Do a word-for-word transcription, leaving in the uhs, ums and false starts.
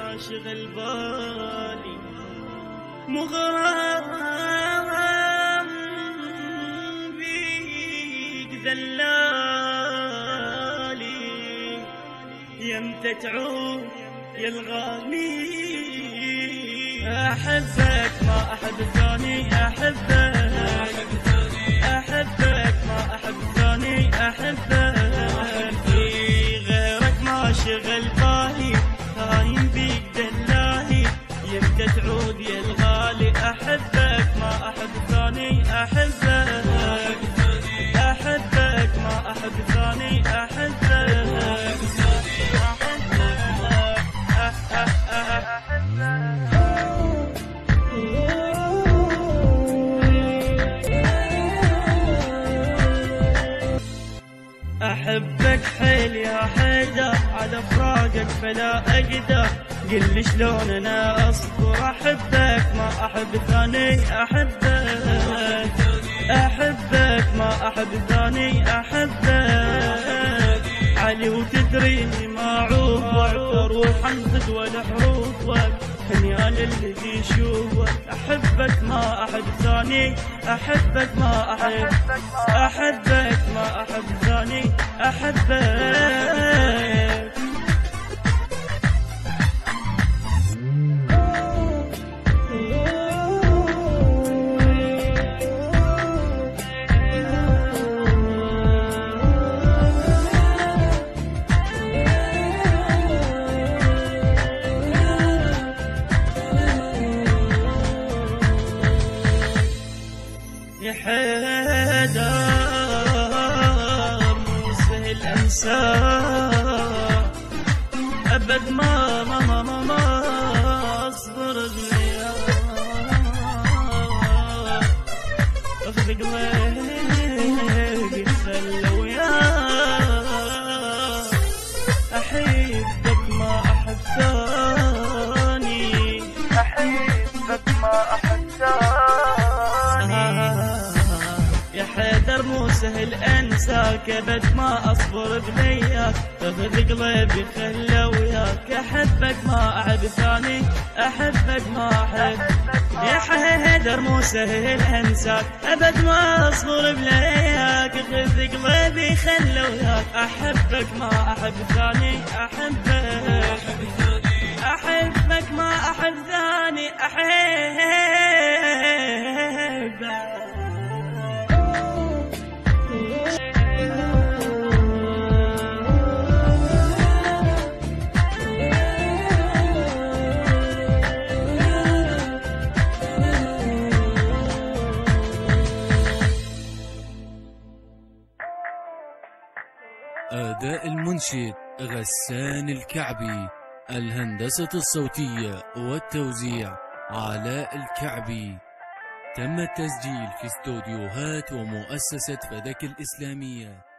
ما شغل بالي، مغرم بيك دلالي، يمتى تعود يا الغالي، أحبك ما أحب ثاني، أحبك أحبك ما أحب ثاني، أحبك في غيرك ما شغل بالي، خاين بيك دلالي، يمتى تعود يا الغالي، أحبك ما أحب ثاني، أحبك أحبك ما أحب ثاني، أحبك أحبك حيل يا حيدر، على فراقك فلا أقدر، قل لي شلون أنا أصبر، أحبك ما أحب ثاني، أحبك أحبك ما أحب ثاني، أحبك علي وتدريني ما عوضك، أروح أنطق ولا حروفك، خنيال الذي يشوفك، أحبك ما أحب ثاني، أحبك ما أحب أحبك ما أحب ثاني، أحبك يا حيدر مو سهل انساه، ابد ما ما ما ما, ما اصبر بلياك، اخذ قلبي خلى وياك، احبك ما احب ثاني، احبك ما احب ثاني، يا حيدر مو سهل انساك، ابد ما اصبر بلياك، اخذ قلبي خلى وياك، احبك ما احب ثاني، احبك ما احب، يا حيدر مو سهل انساك، ابد ما اصبر بلياك، اخذ قلبي خلى وياك، احبك ما احب ثاني، احبك احبك ما احب ثاني، احبك أداء المنشد غسان الكعبي، الهندسة الصوتية والتوزيع علاء الكعبي. تم التسجيل في استوديوهات ومؤسسة فدك الإسلامية.